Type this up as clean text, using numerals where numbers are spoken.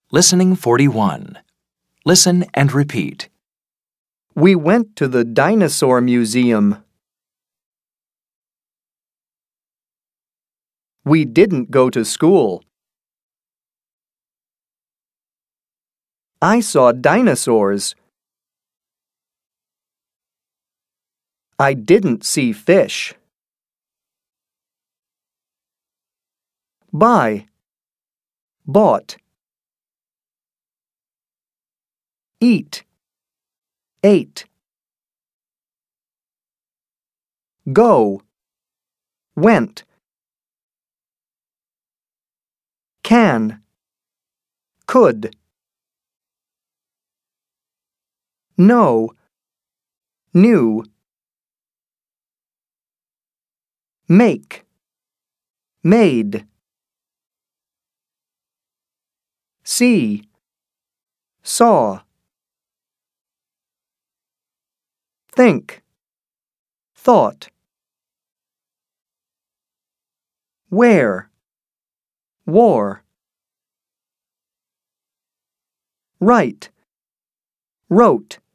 Listening 41. Listen and repeat. We went to the dinosaur museum. We didn't go to school. I saw dinosaurs. I didn't see fish. Buy, bought. Eat, ate. Go, went. Can, could. Know, knew. Make, made. See, saw. Think, thought. Wear, wore. Write, wrote.